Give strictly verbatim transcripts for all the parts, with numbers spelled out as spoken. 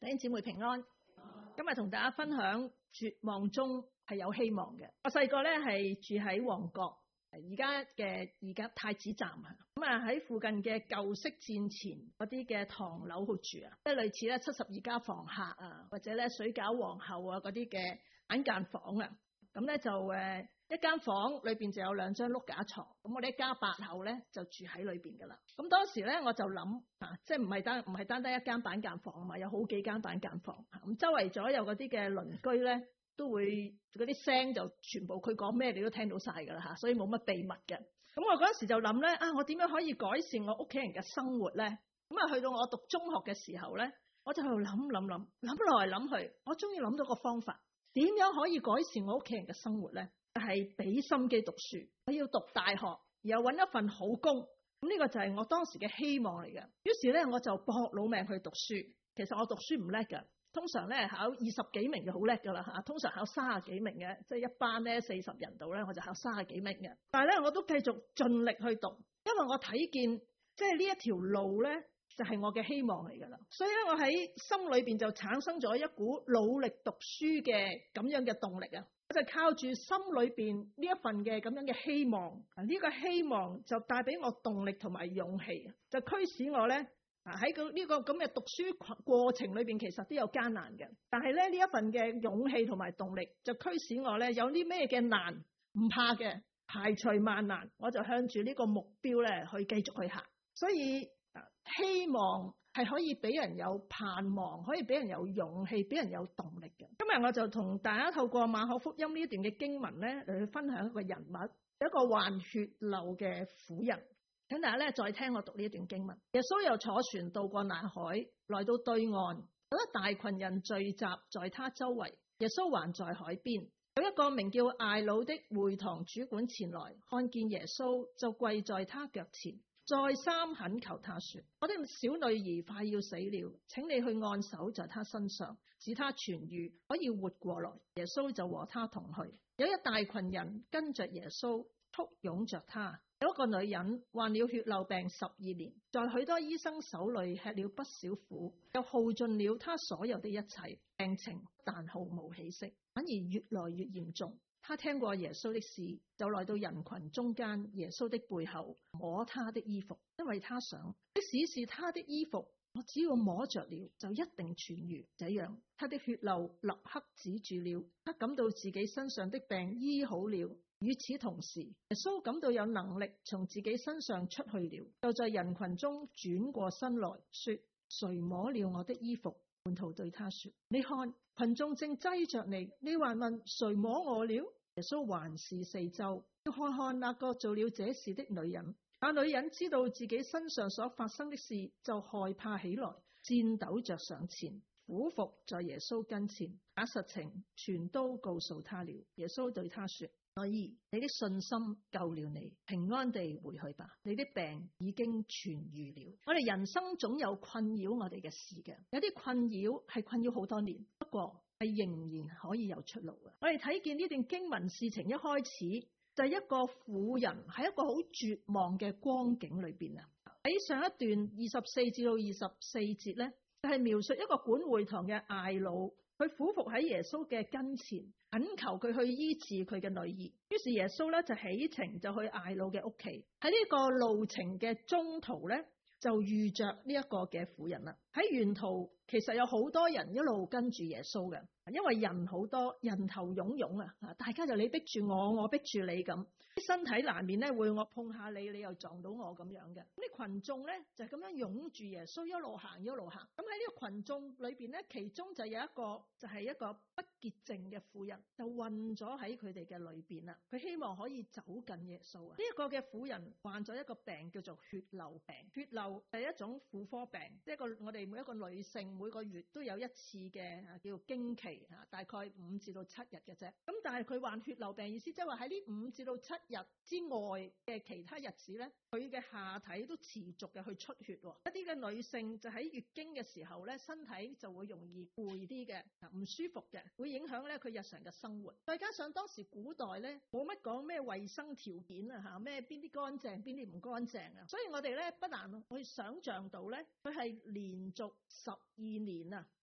弟兄姊妹平安，今日同大家分享絕望中係有希望嘅。我細個咧係住喺旺角，而家嘅而家太子站啊，咁啊喺附近嘅舊式戰前嗰啲嘅唐樓度住啊，即係類似咧七十二家房客啊，或者咧水餃皇后啊嗰啲嘅板間房啊，咁咧就誒。一間房裏邊就有兩張碌架床，咁我哋一家八口咧就住喺裏邊噶啦。咁當時咧我就諗啊，即係唔係單唔係單單一間板間房啊嘛，有好幾間板間房。咁周圍左右嗰啲嘅鄰居咧都會嗰啲聲就全部佢講咩你都聽到晒噶啦吓，所以冇乜秘密嘅。咁我嗰時就諗咧啊，我點樣可以改善我屋企人嘅生活咧？咁啊去到我讀中學嘅時候咧，我就喺度諗諗諗諗來諗去，我終於諗到個方法，點樣可以改善我屋企人嘅生活咧？係俾心機讀書，我要讀大學，然後搵一份好工，咁呢個就係我當時嘅希望嚟嘅。於是咧，我就搏老命去讀書。其實我讀書唔叻㗎，通常咧考二十幾名就好叻噶啦吓，通常考三十幾名嘅，即係一班咧四十人度咧，我就考三十幾名嘅。但係咧，我都繼續盡力去讀，因為我睇見即係呢一條路咧就係我嘅希望嚟噶啦。所以咧，我喺心裏邊就產生咗一股努力讀書嘅咁樣嘅動力啊！就靠住心裏邊呢一份嘅咁樣嘅希望，呢、這個希望就帶俾我動力同埋勇氣，就驅使我咧啊喺個呢個咁嘅讀書過程裏邊，其實都有艱難嘅。但係咧呢一份嘅勇氣同埋動力，就驅使我咧有啲咩嘅難唔怕嘅，排除萬難，我就向住呢個目標咧去繼續去行。所以啊，希望係可以俾人有盼望，可以俾人有勇氣，俾人有動力嘅。今日我就同大家透過馬可福音呢一段嘅經文咧嚟去分享一個人物，一個患血漏嘅婦人。請大家咧再聽我讀呢一段經文。耶穌又坐船渡過那海，來到對岸，有一大群人聚集在他周圍。耶穌還在海邊，有一個名叫艾魯的會堂主管前來，看見耶穌就跪在他腳前，再三懇求他說：我的小女兒快要死了，請你去按手在她身上，使她痊愈，可以活過來。耶穌就和他同去。有一大群人跟着耶穌，簇擁着他。有一個女人患了血漏病十二年，在許多醫生手裏吃了不少苦，又耗盡了她所有的一切，病情但毫無起色，反而越來越嚴重。他聽過耶穌的事，就來到人群中間，耶穌的背後摸他的衣服，因為他想，即使是他的衣服，我只要摸着了，就一定痊愈。這樣，他的血漏立刻止住了，他感到自己身上的病醫好了。與此同時，耶穌感到有能力從自己身上出去了，就在人群中轉過身來說：誰摸了我的衣服？門徒對他說：你看，群眾正擠着你，你還問誰摸我了？耶穌環視四周，要看看那個做了這事的女人。那女人知道自己身上所發生的事，就害怕起來，顫抖着上前，俯伏在耶穌跟前，把實情全都告訴他了。耶穌對他說：女兒，你的信心救了你，平安地回去吧，你的病已經痊愈了。我哋人生總有困擾我哋嘅事嘅，有啲困擾係困擾好多年，不過係仍然可以有出路嘅。我哋睇見呢段經文，事情一開始就係一個婦人喺一個好絕望嘅光景裏邊啊。喺上一段二十四至到二十四節咧，就係描述一個管會堂嘅艾魯，佢俯伏喺耶穌嘅跟前，懇求佢去醫治佢嘅女兒。於是耶穌咧就起程就去艾魯嘅屋企。喺呢個路程嘅中途咧，就遇着呢一個嘅婦人啦。喺沿途其實有好多人一路跟住耶穌嘅，因為人好多，人頭湧湧啊，大家就你逼住我，我逼住你咁，身體難免咧會我碰下你，你又撞到我咁樣嘅。咁啲群眾咧就咁樣擁住耶穌一路行一路行。咁喺呢個群眾裏邊咧，其中就有一個就係一個不潔淨嘅婦人，就困咗喺佢哋嘅裏邊啦。佢希望可以走近耶穌啊。呢一個嘅婦人患咗一個病叫做血漏病。血漏係一種婦科病，即係個我哋每一個女性每個月都有一次嘅啊叫經期啊，大概五至到七日嘅啫。咁但係佢患血漏病，意思即係話喺呢五至到七日之外嘅其他日子咧，佢嘅下體都持續嘅去出血。一啲嘅女性就喺月經嘅時候咧，身體就會容易攰啲嘅，唔舒服嘅，會影響咧佢日常嘅生活。再加上當時古代咧冇乜講咩衛生條件啊吓，咩邊啲乾淨邊啲唔乾淨啊，所以我哋咧不難去想象到咧，佢係連續十二年啊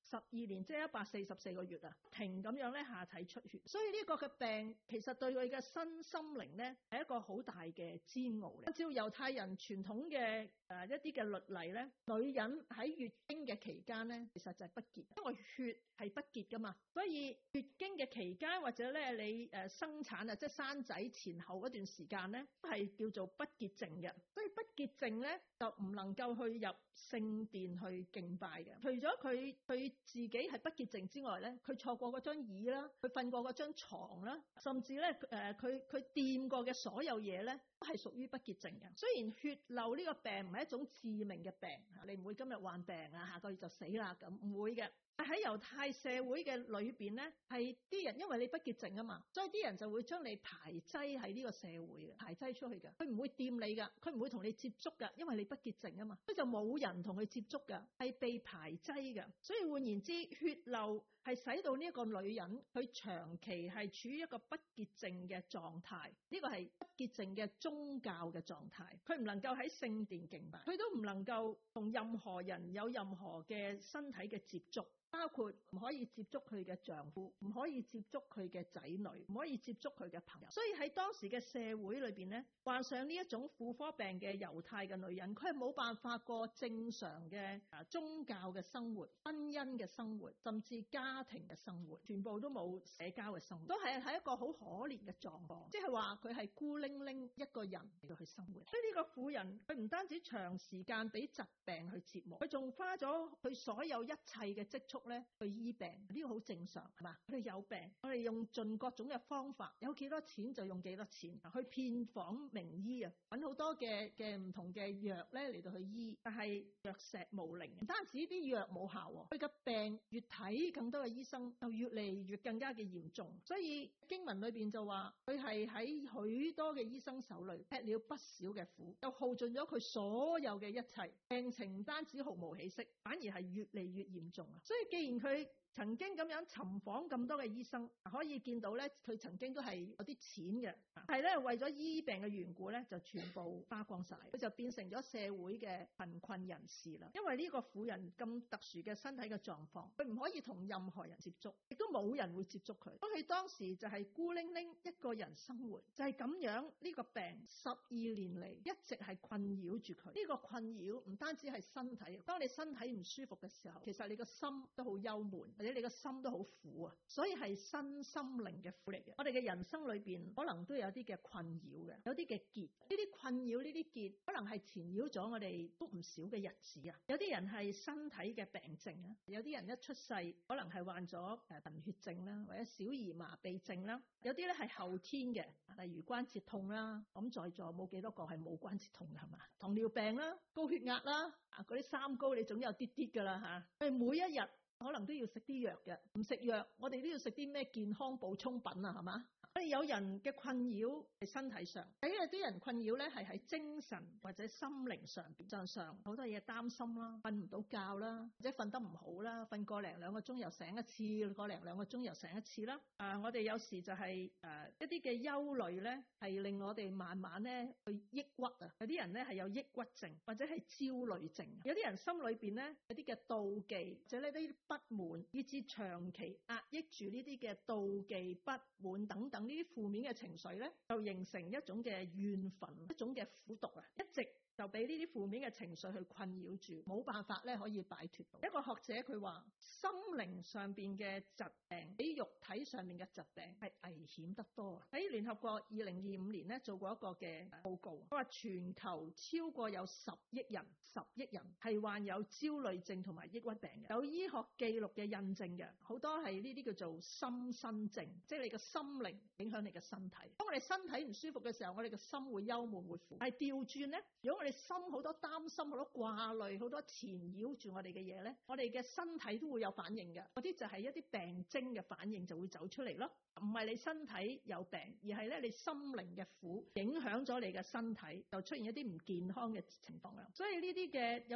十二年，即係一百四十四個月啊，停咁樣咧下體出血，所以呢個嘅病其實對佢嘅身心靈咧係一個好大嘅煎熬嚟。按照猶太人傳統嘅誒一啲嘅律例咧，女人喺月經嘅期間咧，其實就係不潔，因為血係不潔噶嘛，所以月經嘅期間或者咧你誒生產啊，即係生仔前後嗰段時間咧，係叫做不潔淨嘅，所以不潔淨咧就唔能夠去入聖殿去敬拜嘅。除咗佢佢自己係不潔淨之外咧，佢坐過嗰張椅啦，佢瞓過嗰張床啦，甚至咧誒佢佢掂過嘅所有嘢咧，都係屬於不潔淨嘅。雖然血漏呢個病唔係一種致命嘅病，你唔會今日患病啊，下個月就死啦咁，唔會嘅。喺猶太社會嘅裏邊咧，係啲人因為你不潔淨啊嘛，所以啲人就會將你排擠喺呢個社會嘅，排擠出去嘅。佢唔會掂你噶，佢唔會同你接觸噶，因為你不潔淨啊嘛，所以就冇人同佢接觸噶，係被排擠嘅。所以換言之，血漏係使到呢一個女人佢長期係處於一個不潔淨嘅狀態，呢個係不潔淨嘅宗教嘅狀態。佢唔能夠喺聖殿敬拜，佢都唔能夠同任何人有任何嘅身體嘅接觸。包括唔可以接觸佢嘅丈夫，唔可以接觸佢嘅仔女，唔可以接觸佢嘅朋友。所以喺當時嘅社會裏邊咧，患上呢一種婦科病嘅猶太嘅女人，佢係冇辦法過正常嘅啊宗教嘅生活、婚姻嘅生活，甚至家庭嘅生活，全部都冇社交嘅生活，都係喺一個好可憐嘅狀況。即係話佢係孤零零一個人嚟到去生活。所以呢個婦人佢唔單止長時間俾疾病去折磨，佢仲花咗佢所有一切嘅積蓄咧去醫病，呢個好正常係嘛？佢有病，我哋用盡各種嘅方法，有幾多錢就用幾多錢，去遍訪名醫啊，揾好多嘅嘅唔同嘅藥咧嚟到去醫，但係藥石無靈，唔單止啲藥冇效，佢嘅病越睇更多嘅醫生就越嚟越更加嘅嚴重，所以經文裏邊就話佢係喺許多嘅醫生手裏吃了不少嘅苦，又耗盡咗佢所有嘅一切，病情唔單止毫無起色，反而係越嚟越嚴重啊！所以既然佢曾經咁樣尋訪咁多嘅醫生，可以見到咧，佢曾經都係有啲錢嘅，係咧為咗醫病嘅緣故咧，就全部花光晒，佢就變成咗社會嘅貧困人士啦。因為呢個婦人咁特殊嘅身體嘅狀況，佢唔可以同任何人接觸，亦都冇人會接觸佢。咁佢當時就係孤零零一個人生活，就係咁樣呢個病十二年嚟一直係困擾住佢。呢個困擾唔單止係身體，當你身體唔舒服嘅時候，其實你個心都好憂悶。或者你個心都好苦啊，所以係身心靈嘅苦嚟嘅。我哋嘅人生裏邊可能都有啲嘅困擾嘅，有啲嘅結，呢啲困擾呢啲結可能係纏繞咗我哋都唔少嘅日子啊。有啲人係身體嘅病症啊，有啲人一出世可能係患咗誒貧血症啦，或者小兒麻痹症啦，有啲咧係後天嘅，例如關節痛啦。咁在座冇幾多個係冇關節痛嘅係嘛？糖尿病啦、高血壓啦，啊嗰啲三高你總有啲啲噶啦吓。佢每一日可能都要食啲藥嘅，唔食藥，我哋都要食啲咩健康補充品啊，係嘛？我哋有人嘅困擾係身體上，有啲人困擾咧係喺精神或者心靈上邊，上上好多嘢擔心啦，瞓唔到覺啦，或者瞓得唔好啦，瞓個零兩個鐘又醒一次，個零兩個鐘又醒一次啦。啊，我哋有時就係、是、誒、啊、一啲嘅憂慮咧，係令我哋慢慢咧去抑鬱啊。有啲人咧係有抑鬱症或者係焦慮症，有啲人心裏邊咧有啲嘅妒忌，或者呢啲不滿，以至長期壓抑住呢啲嘅妒忌、不滿等等。呢啲負面嘅情緒咧，就形成一種嘅怨憤，一種嘅苦毒啊，一直就俾呢啲負面嘅情緒去困擾住，冇辦法咧可以擺脫到。一個學者佢話，心靈上邊嘅疾病比肉體上面嘅疾病係危險得多啊！喺聯合國二零二五年咧做過一個嘅報告，佢話全球超過有十億人，十億人係患有焦慮症同埋抑鬱病嘅，有醫學記錄嘅印證嘅，好多係呢啲叫做心身症，即係你嘅心靈影響你嘅身體。當我哋身體唔舒服嘅時候，我哋嘅心會憂悶會苦。係調轉咧，如果我哋心好多擔心、好多掛慮、好多纏繞住我哋嘅嘢咧，我哋嘅身體都會有反應嘅。嗰啲就係一啲病徵嘅反應就會走出嚟咯。唔係你身體有病，而係咧你心靈嘅苦影響咗你嘅身體，就出現一啲唔健康嘅情況啦。所以呢啲嘅有啲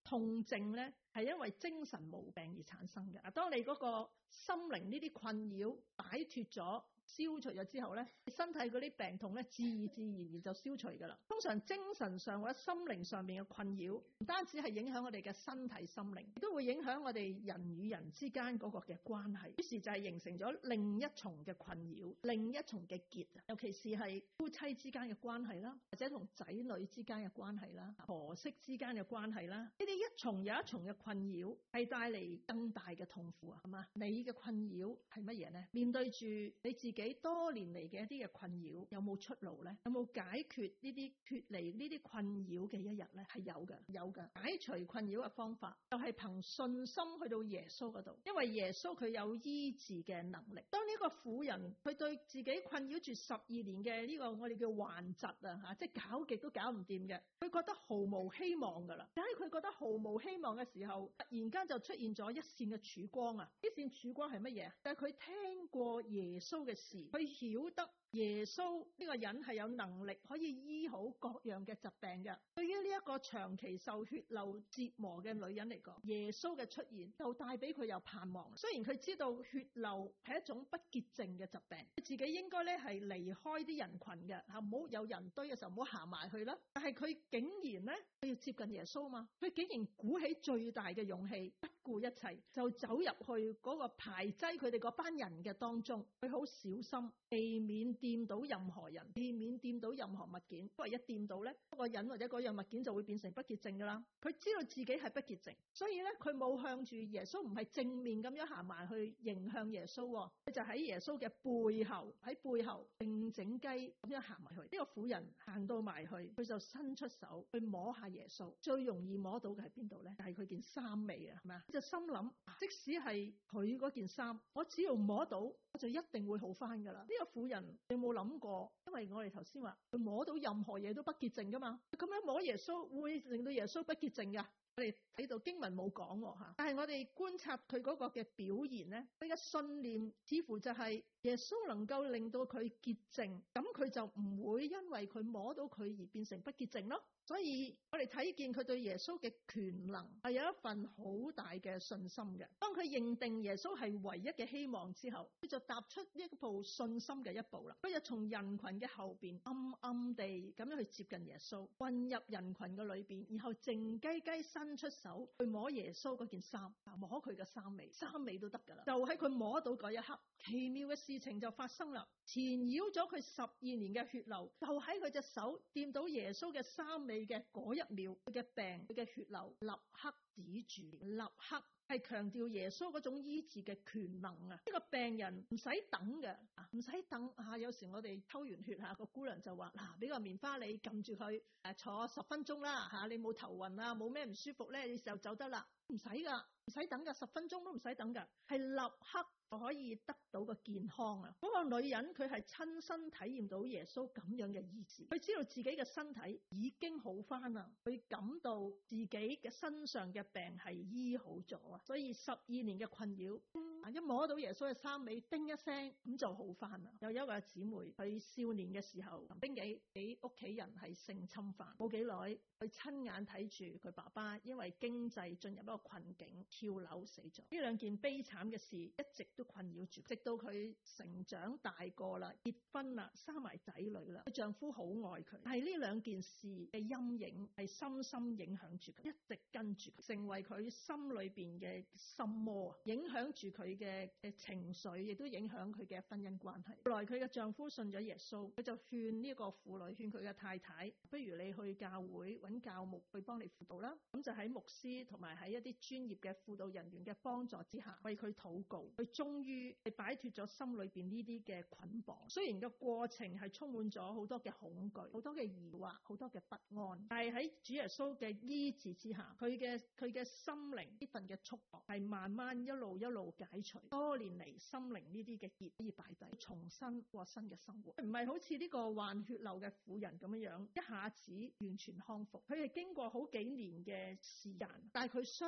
痛症咧係因為精神毛病而產生嘅。啊，當你嗰個心靈呢啲困擾擺脫咗、消除咗之後咧，身體嗰啲病痛咧自自然然就消除噶啦。通常精神上或者心靈上面嘅困擾，唔單止係影響我哋嘅身體心靈，亦都會影響我哋人與人之間嗰個嘅關係。於是就係形成咗另一重嘅困擾，另一重嘅結啊。尤其是係夫妻之間嘅關係啦，或者同仔女之間嘅關係啦，婆媳之間嘅關係啦，呢啲一重又一重嘅困擾，係帶嚟更大嘅痛苦啊，係嘛？你嘅困擾係乜嘢呢？面對住你自己多年嚟嘅一啲嘅困擾，有冇出路呢？有冇解決呢啲脫離呢啲困擾嘅一日呢？係有嘅，有嘅。解除困擾嘅方法就係憑信心去到耶穌嗰度，因為耶穌佢有醫治嘅能力。當呢個婦人佢對自己困擾住十二年嘅呢個我哋叫患疾啊吓，即係搞極都搞唔掂嘅，佢覺得毫無希望噶啦。但係佢覺得毫無希望嘅時候，突然間就出現咗一線嘅曙光啊！呢線曙光係乜嘢啊？但係佢聽過耶穌嘅事，佢曉得耶穌呢個人係有能力可以醫好各樣嘅疾病嘅。對於呢一個長期受血流折磨嘅女人嚟講，耶穌嘅出現就帶俾佢有盼望。雖然佢知道血流係一種不潔淨嘅疾病，佢自己應該咧係離開啲人群嘅吓，唔好有人堆嘅時候唔好行埋去啦。但係佢竟然咧，佢要接近耶穌嘛，佢竟然鼓起最大嘅勇氣，不顧一切就走入去嗰個排擠佢哋嗰班人嘅當中，佢好小心避免掂到任何人，避免掂到任何物件，因為一掂到咧，嗰個人或者嗰樣物件就會變成不潔淨噶啦。佢知道自己係不潔淨，所以咧佢冇向住耶穌，唔係正面咁樣行埋去迎向耶穌，佢就喺耶穌嘅背後，喺背後靜靜雞咁樣行埋去。呢、這個婦人行到埋去，佢就伸出手去摸下耶穌。最容易摸到嘅係邊度咧？就係佢件衫尾啊，係咪啊？就心諗，即使係佢嗰件衫，我只要摸到，我就一定會好翻噶啦。呢、這個婦人你有冇諗過？因為我哋頭先話佢摸到任何嘢都不潔淨噶嘛，咁樣摸耶穌會令到耶穌不潔淨噶。我哋睇到經文冇講吓，但係我哋觀察佢嗰個嘅表現咧，佢嘅信念似乎就係耶穌能夠令到佢潔淨，咁佢就唔會因為佢摸到佢而變成不潔淨咯。所以我哋睇見佢對耶穌嘅權能係有一份好大嘅信心嘅。當佢認定耶穌係唯一嘅希望之後，佢就踏出呢一步信心嘅一步啦。佢就從人群嘅後邊暗暗地咁樣去接近耶穌，混入人群嘅裏邊，然後靜雞雞伸出手去摸耶穌嗰件衫，摸佢嘅衫尾，衫尾都得噶啦。就喺佢摸到嗰一刻，奇妙嘅事情就發生啦。纏繞咗佢十二年嘅血流，就喺佢隻手掂到耶穌嘅衫尾嘅嗰一秒，佢嘅病，佢嘅血流立刻止住，立刻係強調耶穌嗰種醫治嘅權能啊！呢個病人唔使等嘅，唔使等啊！有時我哋抽完血吓，個姑娘就話嗱，俾個棉花你撳住佢，誒坐十分鐘啦吓，你冇頭暈啊，冇咩唔舒服咧，你就走得啦，唔使噶，唔使等噶，十分鐘都唔使等噶，係立刻就可以得到個健康啊！嗰個女人佢係親身體驗到耶穌咁樣嘅醫治，佢知道自己嘅身體已經好翻啦，佢感到自己嘅身上嘅病係醫好咗啊！所以十二年嘅困擾，一摸到耶穌嘅衫尾，叮一聲咁就好翻啦。有一個姊妹，佢少年嘅時候，曾經俾俾屋企人係性侵犯，冇幾耐，佢親眼睇住佢爸爸因為經濟進入一個困境，跳樓死咗。呢兩件悲慘嘅事一直都困擾住，直到佢成長大個啦，結婚啦，生埋仔女啦，佢丈夫好愛佢，但係呢兩件事嘅陰影係深深影響住佢，一直跟住佢，成為佢心裏邊嘅心魔，影響住佢嘅嘅情緒，亦都影響佢嘅婚姻關係。後來佢嘅丈夫信咗耶穌，佢就勸呢個婦女，勸佢嘅太太，不如你去教會揾教牧去幫你輔導啦。咁就喺牧師同埋喺一啲專業嘅輔導人員嘅幫助之下，為佢禱告，佢終於係擺脫咗心裏邊呢啲嘅捆綁。雖然個過程係充滿咗好多嘅恐懼、好多嘅疑惑、好多嘅不安，但係喺主耶穌嘅醫治之下，佢嘅佢嘅心靈呢份嘅束縛係慢慢一路一路解除。多年嚟心靈呢啲嘅結可以擺低，重新過新嘅生活。唔係好似呢個患血流嘅婦人咁樣樣，一下子完全康復。佢係經過好幾年嘅時間，但係佢相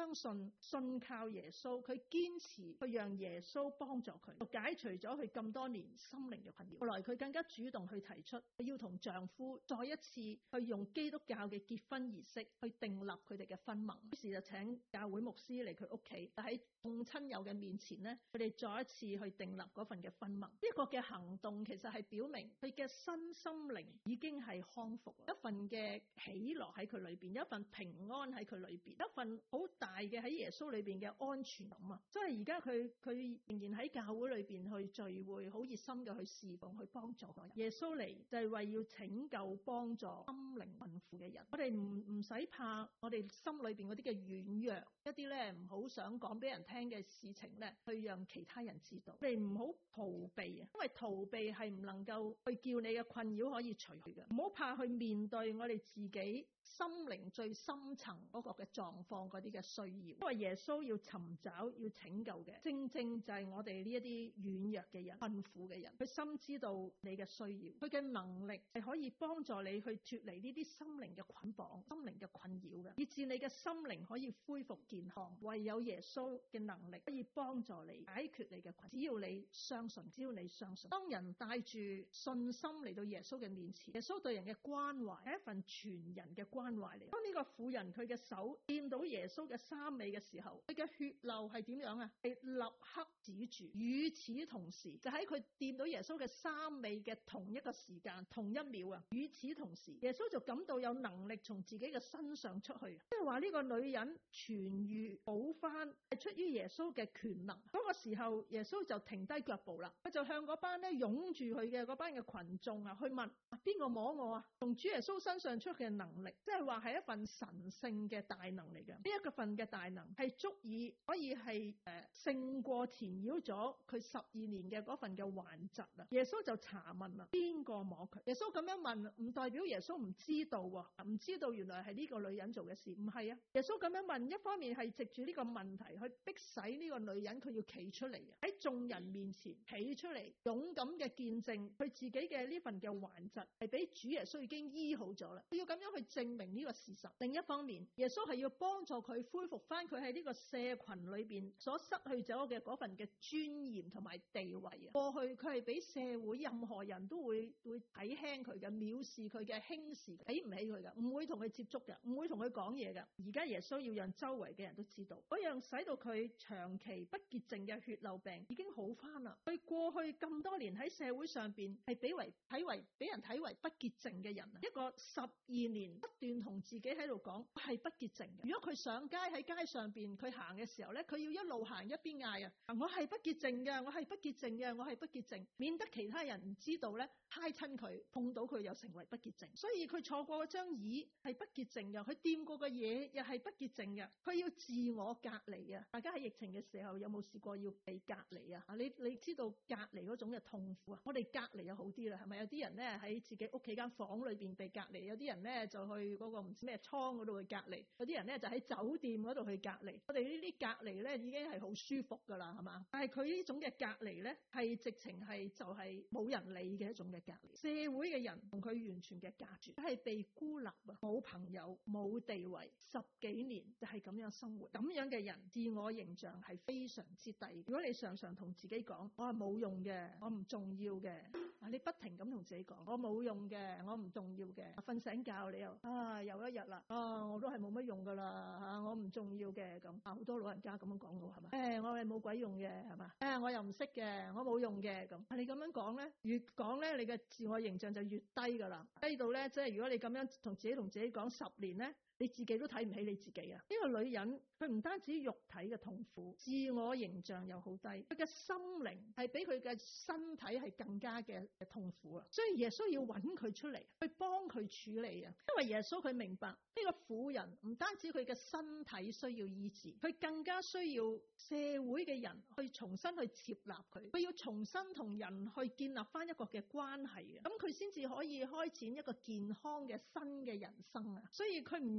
相信信靠耶穌，佢堅持去讓耶穌幫助佢，解除咗佢咁多年心靈嘅困擾。後來佢更加主動去提出要同丈夫再一次去用基督教嘅結婚儀式去訂立佢哋嘅婚盟。於是就請教會牧師嚟佢屋企，喺眾親友嘅面前呢，佢哋再一次去訂立嗰份嘅婚盟。呢、這個嘅行動其實係表明佢嘅身心靈已經係康復，一份嘅喜樂喺佢裏邊，一份平安喺佢裏邊，一份好大嘅喺耶穌裏邊嘅安全感啊！所以而家佢佢仍然喺教會裏邊去聚會，好熱心嘅去侍奉，去幫助人。耶穌嚟就係為要拯救、幫助心靈困苦嘅人。我哋唔唔使怕，我哋心裏邊嗰啲嘅軟弱，一啲咧唔好想講俾人聽嘅事情咧，去讓其他人知道。我哋唔好逃避啊，因為逃避係唔能夠去叫你嘅困擾可以除去嘅。唔好怕去面對我哋自己心靈最深層嗰個嘅狀況，嗰啲嘅需要，因為耶穌要尋找要拯救嘅，正正就係我哋呢一啲軟弱嘅人、困苦嘅人。佢深知道你嘅需要，佢嘅能力係可以幫助你去脫離呢啲心靈嘅捆綁、心靈嘅困擾嘅，以致你嘅心靈可以恢復健康。唯有耶穌嘅能力可以幫助你解決你嘅困擾。只要你相信，只要你相信，當人帶住信心嚟到耶穌嘅面前，耶穌對人嘅關懷係一份全人嘅關懷嚟。當呢個婦人佢嘅手掂到耶穌嘅衫尾嘅時候，佢嘅血流係點樣啊？係立刻止住。與此同時，就喺佢掂到耶穌嘅衫尾嘅同一個時間、同一秒啊！與此同時，耶穌就感到有能力從自己嘅身上出去，即係話呢個女人痊愈好翻係出於耶穌嘅權能。嗰個時候，耶穌就停低腳步啦，佢就向嗰班咧擁住佢嘅嗰班嘅群眾啊，去問邊個摸我啊？從主耶穌身上出嘅能力，即係話係一份神聖嘅大能嚟嘅。呢一個份嘅大能係足以可以係誒勝過纏繞咗佢十二年嘅嗰份嘅患疾啊！耶穌就查問啦，邊個摸佢？耶穌咁樣問，唔代表耶穌唔知道喎，唔知道原來係呢個女人做嘅事，唔係啊！耶穌咁樣問，一方面係藉住呢個問題去逼使呢個女人佢要企出嚟啊，喺眾人面前企出嚟，勇敢嘅見證佢自己嘅呢份嘅患疾係俾主耶穌已經醫好咗啦。佢要咁樣去證明呢個事實。另一方面，耶穌係要幫助佢恢復翻佢喺呢個社群裏邊所失去咗嘅嗰份嘅尊嚴同埋地位啊。過去佢係俾社會任何人都會會睇輕佢嘅，藐視佢嘅，輕視睇唔起佢嘅，唔會同佢接觸嘅，唔會同佢講嘢嘅。而家耶穌要讓周圍嘅人都知道，嗰樣使到佢長期不潔淨嘅血漏病已經好翻啦。佢過去咁多年喺社會上邊係俾為睇為俾人睇為不潔淨嘅人啊，一個十二年不斷同自己喺度講係不潔淨嘅。如果佢上街喺街上邊佢行嘅時候咧，佢要一路行一邊嗌啊，我係不潔淨嘅，我係不潔淨嘅，我係不潔淨，免得其他人唔知道咧，揩親佢，碰到佢又成為不潔淨。所以佢坐過嗰張椅係不潔淨嘅，佢掂過嘅嘢又係不潔淨嘅，佢要自我隔離啊！大家喺疫情嘅時候有冇試過要被隔離啊？你你知道隔離嗰種嘅痛苦啊？我哋隔離就好啲啦，係咪？有啲人咧喺自己屋企間房裏邊被隔離，有啲人咧就去嗰個唔知咩倉嗰度去隔離，有啲人咧就喺酒店嗰度去隔離。我哋呢啲隔離咧已經係好舒服噶啦，係嘛？但係佢呢種嘅隔離咧係直情係就係冇人理嘅一種嘅隔離。社會嘅人同佢完全嘅隔絕，佢係被孤立啊，冇朋友冇地位，十幾年就係咁樣生活。咁樣嘅人自我形象係非常之低。如果你常常同自己講我係冇用嘅，我唔重要嘅，你不停咁同自己講我冇用嘅，我唔重要嘅，瞓醒覺你又啊又一日啦，啊我都係冇乜用噶啦吓，我唔重要嘅咁啊，好多老人家咁樣講到係嘛？誒我係冇鬼用嘅係嘛？誒我又唔識嘅，我冇用嘅咁。你咁樣講咧，越講咧你嘅自我形象就越低噶啦，低到咧即係如果你咁樣同自己同自己講十年咧，你自己都睇唔起你自己啊！呢個女人佢唔單止肉體嘅痛苦，自我形象又好低，佢嘅心靈係比佢嘅身體係更加嘅痛苦啊！所以耶穌要揾佢出嚟，去幫佢處理啊！因為耶穌佢明白呢個婦人唔單止佢嘅身體需要醫治，佢更加需要社會嘅人去重新去接納佢，佢要重新同人去建立翻一個嘅關係啊！咁佢先至可以開展一個健康嘅新嘅人生啊！所以佢唔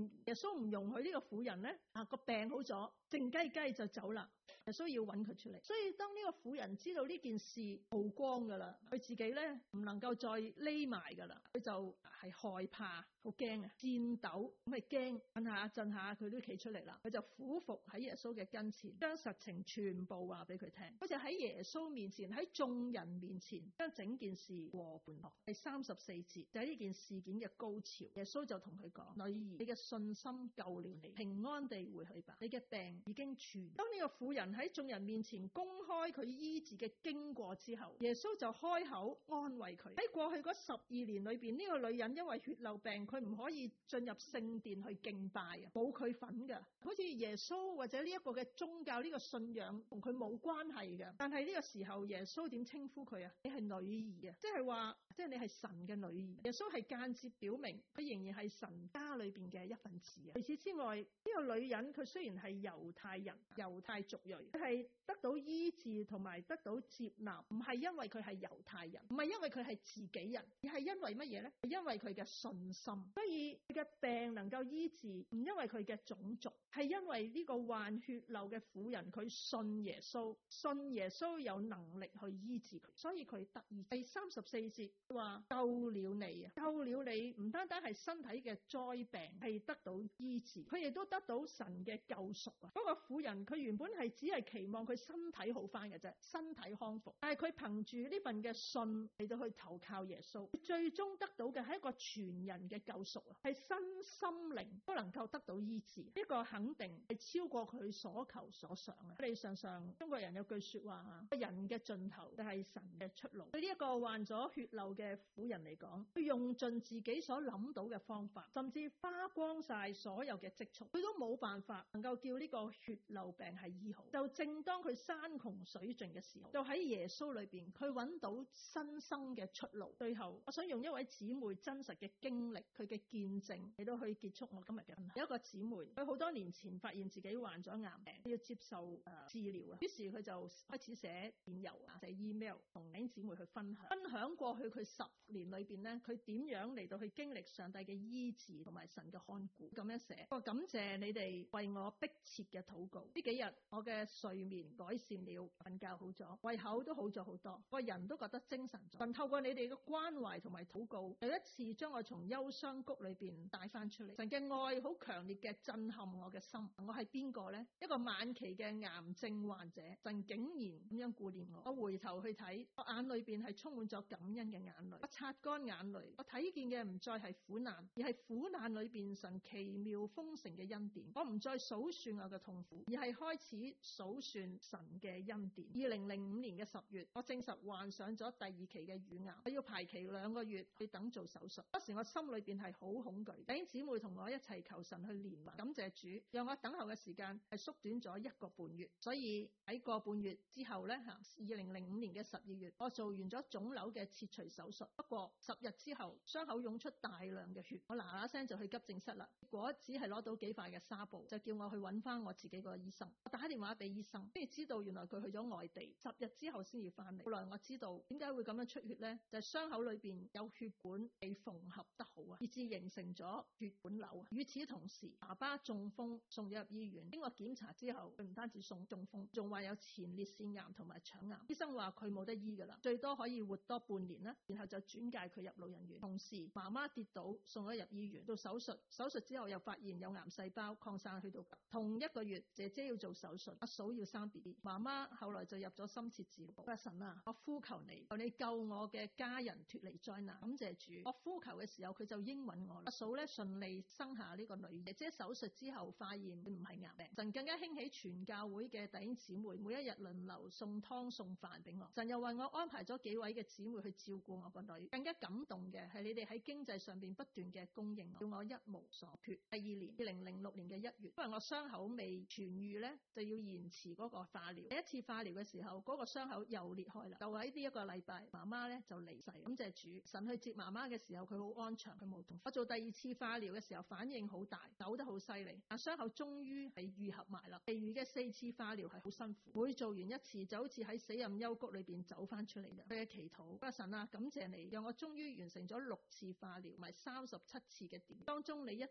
耶穌唔容許呢個婦人咧啊個病好咗，靜雞雞就走啦。耶穌要揾佢出嚟，所以當呢個婦人知道呢件事曝光噶啦，佢自己咧唔能夠再匿埋噶啦，佢就係害怕、好驚啊、顫抖咁係驚，震下震下佢都企出嚟啦。佢就俯伏喺耶穌嘅跟前，將實情全部話俾佢聽。佢就喺耶穌面前，喺眾人面前，將整件事和盤托。第三十四節就係呢件事件嘅高潮，耶穌就同佢講：女兒，你嘅信心救了你，平安地回去吧，你嘅病已經痊癒。當呢個婦人喺眾人面前公開佢醫治嘅經過之後，耶穌就開口安慰佢。喺過去嗰十二年裏邊，呢、這個女人因為血漏病，佢唔可以進入聖殿去敬拜啊，冇佢份噶。好似耶穌或者呢一個嘅宗教呢、這個信仰同佢冇關係嘅。但係呢個時候，耶穌點稱呼佢啊？你係女兒啊，即係話，即係你係神嘅女兒。耶穌係間接表明佢仍然係神家裏邊嘅一份子啊。除此之外，呢、這個女人佢雖然係猶太人、猶太族裔，佢係得到醫治同埋得到接納，唔係因為佢係猶太人，唔係因為佢係自己人，而係因為乜嘢呢？係因為佢嘅信心。所以佢嘅病能夠醫治，唔因為佢嘅種族，係因為呢個患血漏嘅婦人佢信耶穌，信耶穌有能力去醫治佢，所以佢得醫。第三十四節話救了你啊，救了你，唔單單係身體嘅災病係得到醫治，佢亦都得到神嘅救贖啊！嗰個婦人佢原本係只係期望佢身體好翻嘅啫，身體康復，但係佢憑住呢份嘅信嚟到去投靠耶穌，最終得到嘅係一個全人嘅救贖啊，係身心靈都能夠得到醫治。呢個肯定係超過佢所求所想啊！你想想，中國人有句說話啊，人嘅盡頭就係神嘅出路。對呢一個患咗血漏嘅婦人嚟講，佢用盡自己所諗到嘅方法，甚至花光晒所有嘅積蓄，佢都冇辦法能夠叫呢個血漏病係醫好。就正當佢山窮水盡嘅時候，就喺耶穌裏邊，佢揾到新生嘅出路。最後，我想用一位姊妹真實嘅經歷，佢嘅見證嚟到去結束我今日嘅分享。有一個姊妹，佢好多年前發現自己患咗癌病，要接受誒、呃、治療啊，於是佢就開始寫電郵啊，寫 email 同弟兄姊妹去分享，分享過去佢十年裏邊咧，佢點樣嚟到去經歷上帝嘅醫治同埋神嘅看顧。咁樣寫，我感謝你哋為我迫切嘅禱告。呢幾日我嘅睡眠改善了，瞓覺好咗，胃口都好咗好多，個人都覺得精神咗。神透過你哋嘅關懷同埋禱告，又一次將我從憂傷谷裏邊帶翻出嚟。神嘅愛好強烈嘅震撼我嘅心。我係邊個呢？一個晚期嘅癌症患者，神竟然咁樣顧念我。我回頭去睇，我眼裏邊係充滿咗感恩嘅眼淚。我擦乾眼淚，我睇見嘅唔再係苦難，而係苦難裏邊神奇妙豐盛嘅恩典。我唔再數算我嘅痛苦，而係開始數算神嘅恩典。二零零五年嘅十月，我證實患上咗第二期嘅乳癌，我要排期兩個月去等做手術。當時我心裏邊係好恐懼，弟兄姊妹同我一齊求神去憐憫，感謝主，讓我等候嘅時間係縮短咗一個半月。所以喺個半月之後呢，吓二零零五年嘅十二月，我做完咗腫瘤嘅切除手術。不過十日之後，傷口湧出大量嘅血，我嗱嗱聲就去急症室啦。結果只係攞到幾塊嘅紗布，就叫我去揾翻我自己個醫生。我打電話俾醫生，跟住知道原來佢去咗外地，十日之後先至翻嚟。後來我知道點解會咁樣出血呢？就係傷口裏邊有血管被縫合得好啊，以致形成咗血管瘤啊。與此同時，爸爸中風送咗入醫院，經過檢查之後，佢唔單止送中風，仲患有前列腺癌同埋腸癌。醫生話佢冇得醫噶啦，最多可以活多半年啦，然後就轉介佢入老人院。同時，媽媽跌倒送咗入醫院做手術，手術之後又發現有癌細胞擴散去到骨。同一個月，姐姐要做手術，阿嫂要生 B B， 媽媽後來就入咗深切治療部。神啊，我呼求你，求你救我嘅家人脫離災難。感謝主，我呼求嘅時候佢就應允我啦。阿嫂咧順利生下呢個女兒。姐姐手術之後發現佢唔係癌病，神更加興起全教會嘅弟兄姊妹，每一日輪流送湯送飯俾我。神又為我安排咗幾位嘅姊妹去照顧我個女。更加感動嘅係你哋喺經濟上邊不斷嘅供應我，叫我一無所缺。第二年二零零六年嘅一月，因為我傷口未痊愈咧，就要延遲嗰個化療。第一次化療嘅時候，嗰、那個傷口又裂開啦。就喺呢一個禮拜，媽媽咧就離世。感謝主，神去接媽媽嘅時候，佢好安詳，佢冇痛。我做第二次化療嘅時候，反應好大，嘔得好犀利，但傷口終於係愈合埋啦。其餘嘅四次化療係好辛苦，每做完一次就好似喺死蔭幽谷裏邊走翻出嚟嘅。佢嘅祈禱，阿神啊，感謝你，讓我終於完成咗六次化療同埋三十七次嘅電，當中你一直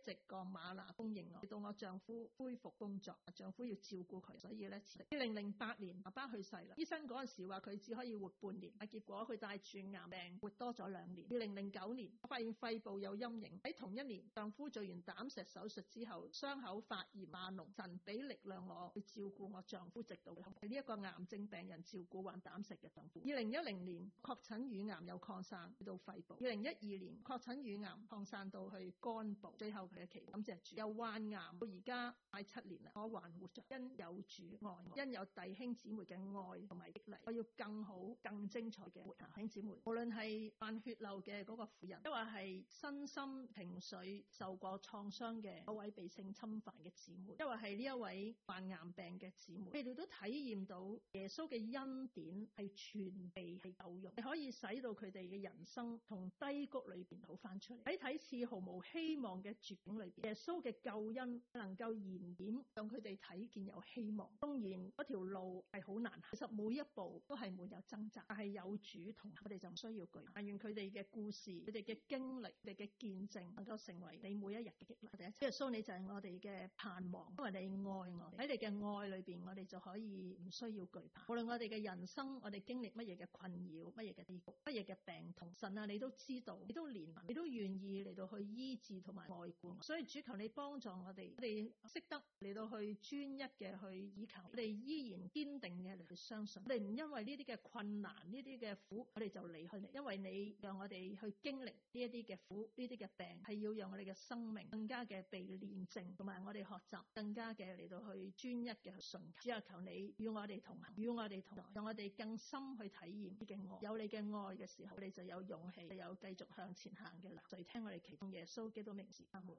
直降嗎哪供應我，直到我丈夫恢復工作，丈夫要照顧佢，所以咧，二零零八年爸爸去世啦。醫生嗰陣時話佢只可以活半年，但結果佢帶住癌病活多咗兩年。二零零九年我發現肺部有陰影，喺同一年丈夫做完膽石手術之後，傷口發炎麻膿，神俾力量我去照顧我丈夫，直到佢係呢一個癌症病人照顧患膽石嘅丈夫。二零一零年確診乳癌有擴散去到肺部，二零一二年確診乳癌擴散到去肝部，最後佢嘅期感謝主，由患癌到而家快七年啦，我還活着，因有主愛我，因有弟兄姊妹嘅愛同埋激勵，我要更好更精彩嘅活下。弟兄姊妹，無論係患血漏嘅嗰個婦人，抑或係身心情緒受過創傷嘅嗰位被性侵犯嘅姊妹，抑或係呢一位患癌病嘅姊妹，你哋都體驗到耶穌嘅恩典係全備係夠用，你可以使到佢哋嘅人生從低谷裏邊好翻出嚟，喺睇似毫無希望嘅絕境裏邊，耶穌嘅救恩能夠燃點讓佢哋睇見有希望。當然嗰條路係好難行，其實每一步都係沒有掙扎，但係有主同行，我哋就唔需要懼怕。但願佢哋嘅故事、佢哋嘅經歷、佢哋嘅見證能夠成為你每一日嘅激勵。第一，耶穌你就係我哋嘅盼望，因為你愛我哋，喺你嘅愛裏邊，我哋就可以唔需要懼怕。無論我哋嘅人生，我哋經歷乜嘢嘅困擾、乜嘢嘅低谷、乜嘢嘅病痛，神啊，你都知道，你都憐憫，你都願意嚟到去醫治同埋愛顧我。所以主求你幫助我哋，我哋識得嚟到去專一嘅去依靠，我哋依然堅定嘅嚟去相信。我哋唔因為呢啲嘅困難、呢啲嘅苦，我哋就離開你，因為你讓我哋去經歷呢一啲嘅苦、呢啲嘅病，係要讓我哋嘅生命更加嘅被煉淨，同埋我哋學習更加嘅嚟到去專一嘅去信靠。主啊，求你與我哋同行，與我哋同在，讓我哋更深去體驗呢嘅愛。有你嘅愛嘅時候，我哋就有勇氣，有繼續向前行嘅力。就聽我哋祈禱耶穌基督名字，阿門。